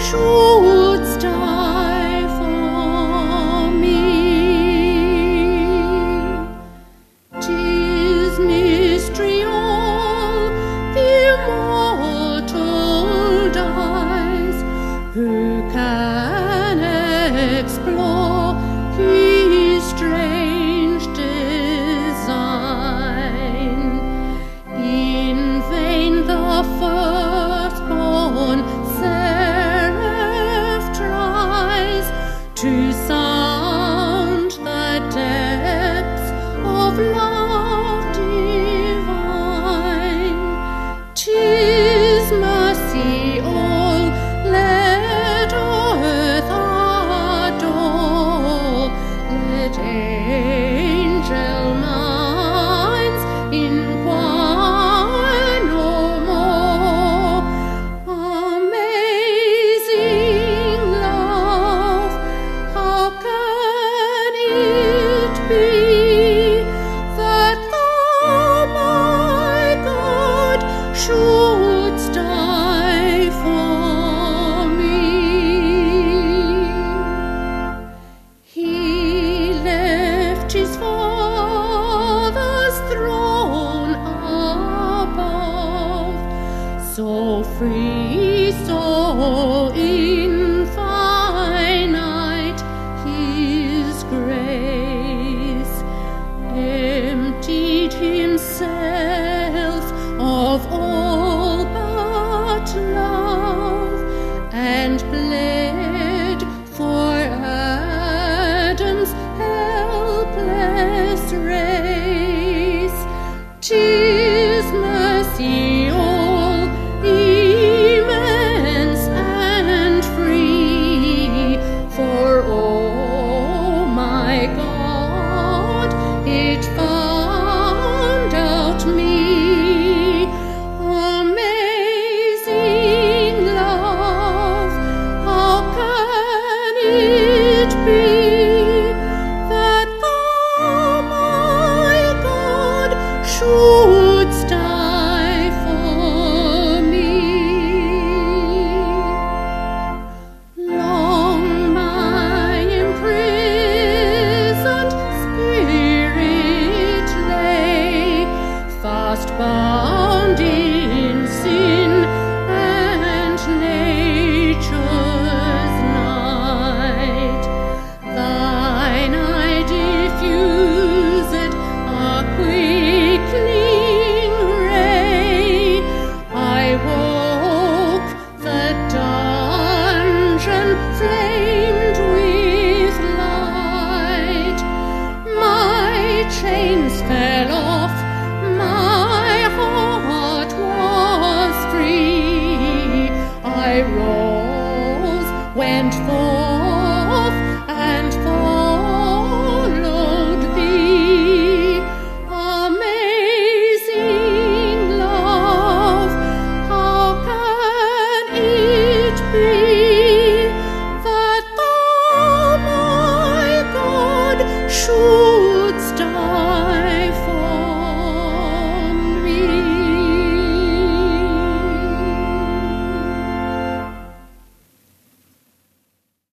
shouldst die for me. 'Tis mystery all the immortal dies. Who can explore his strange design? In vain the firstborn seraph tries to sound the depths of love divine. 'Tis mercy all let earth adore, let angel minds inquire no more. Amazing love, how can it be that thou, my God, shouldst die for me? He left his Father's throne above, so free, so infinite his grace, emptied himself of all but love, and bled for Adam's helpless race. 'Tis mercy all immense and free, for oh my God, it found out me. Amazing love, how can it be that thou, my God, shouldst die for me? Long my imprisoned spirit lay, fast bound in sin and nature's night. Thine eye diffused a quickening ray. I woke, the dungeon flamed with light. My chains fell